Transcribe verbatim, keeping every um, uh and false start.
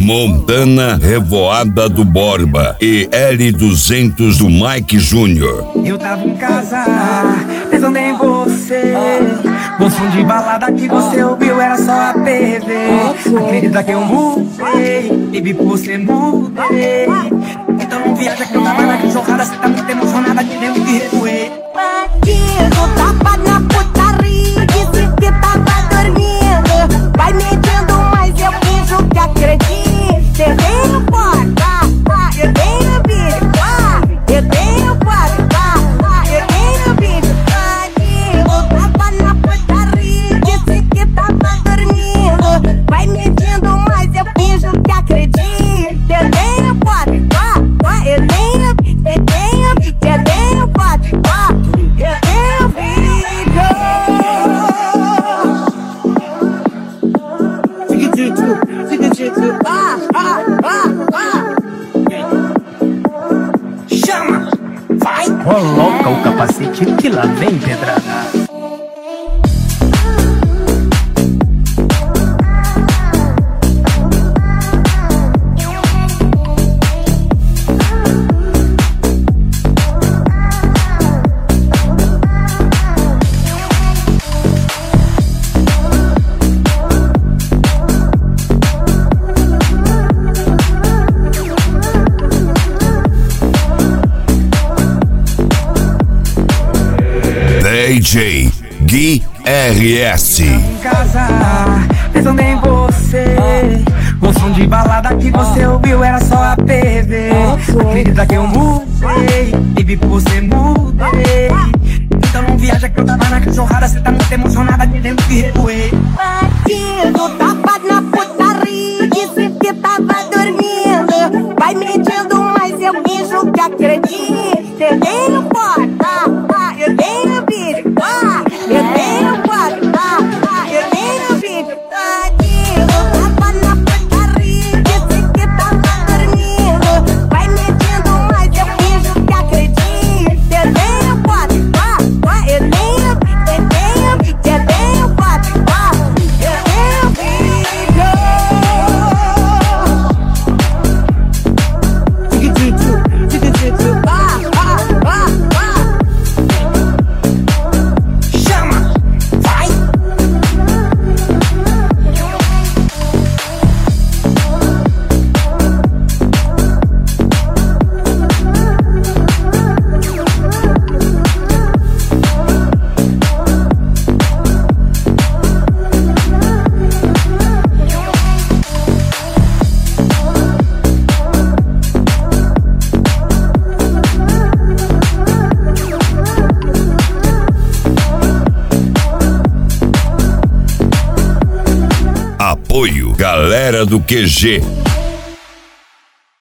Montana Revoada do Borba e L duzentos do Mike Júnior. Eu tava em casa, pensando em você. O som de balada que você ouviu era só a T V. Acredita que eu mudei, baby, você mudei. Então não viaja que eu tava na jorrada. Cê tá muito emocionada de dentro de redoer. Bandido, tava na putaria, disse que tava dormindo. Vai medindo, mas eu finjo que acredito. Eu tenho porta, eu tenho vídeo, eu tenho porta, eu tenho vídeo. Bandido, tava na putaria, disse que tava dormindo. Vai medindo, mas eu finjo que acredito. Eu tenho porta, eu tenho, eu tenho, eu tenho porta, eu tenho vídeo. Ah, ah, ah, ah. Chama, vai. Coloca o capacete que lá vem pedrada. D J Gui R S. Em casa, pensando em você. O som de balada que você ouviu era só a T V. Acredita que eu mudei, baby, você mudei. Então não viaja que eu tava na jorrada. Cê tá muito emocionada de dentro de redoer. Bandido, tava na putaria, disse que tava dormindo. Vai medindo, mas eu finjo que acredito. Eu tenho porta, eu tenho vídeo, eu tenho porta, eu tenho vídeo. Bandido, tava na putaria, disse que tava dormindo. Vai medindo, mas eu finjo que acredito. Eu tenho porta, eu tenho, eu tenho, eu tenho porta, eu tenho vídeo. Ah, ah, ah, ah. Chama, vai. Apoio Galera do Q G.